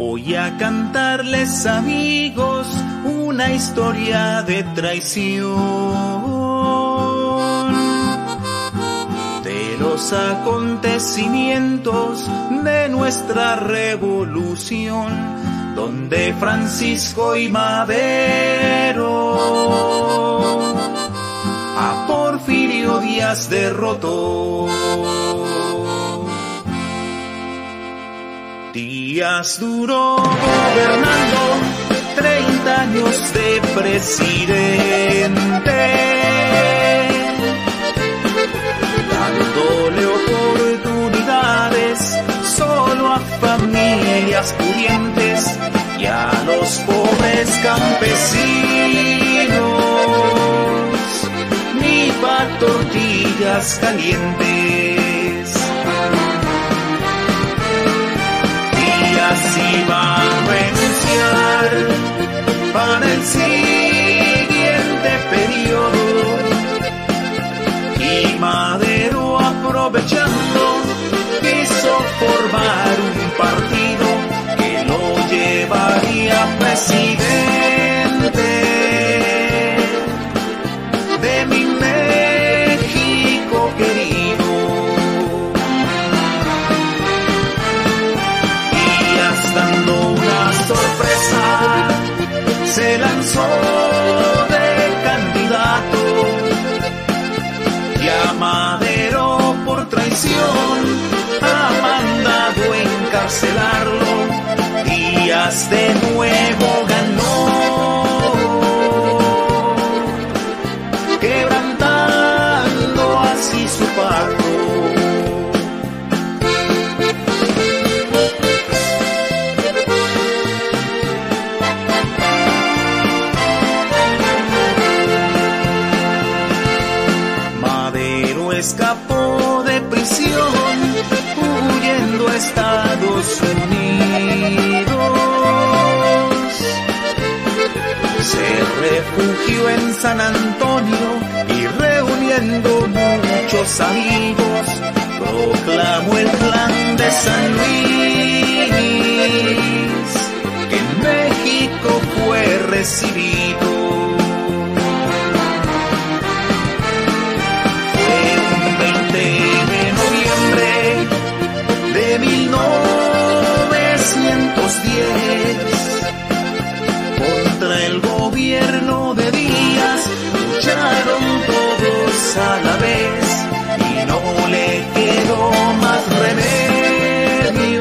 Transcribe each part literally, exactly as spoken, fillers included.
Voy a cantarles, amigos, una historia de traición, de los acontecimientos de nuestra revolución, donde Francisco y Madero a Porfirio Díaz derrotó. Díaz duró gobernando treinta años de presidente, dándole oportunidades solo a familias pudientes y a los pobres campesinos, ni pa' tortillas calientes. Díaz iba a renunciar para el siguiente periodo, y Madero, aprovechando, quiso formar un partido que lo llevaría presidente de mi México querido. Dando una sorpresa, se lanzó de candidato, y a Madero por traición ha mandado encarcelarlo. Díaz de nuevo ganó, quebrantando así su pacto. Escapó de prisión huyendo a Estados Unidos. Se refugió en San Antonio y, reuniendo muchos amigos, proclamó el plan de San Luis, que en México fue recibido. mil novecientos diez, contra el gobierno de Díaz lucharon todos a la vez, y no le quedó más remedio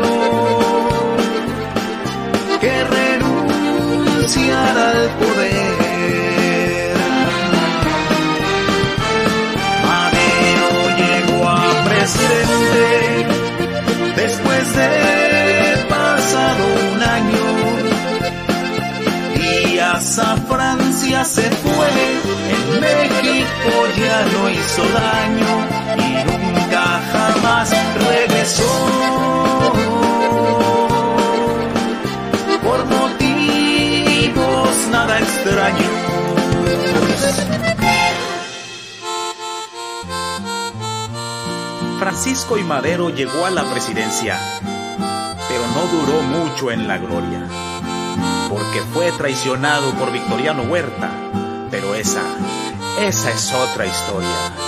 que renunciar al poder. Madero llegó a presidente después de pasado un año. Díaz a Francia se fue, en México ya no hizo daño y nunca jamás regresó, por motivos nada extraños. Francisco y Madero llegó a la presidencia, pero no duró mucho en la gloria, porque fue traicionado por Victoriano Huerta, pero esa, esa es otra historia.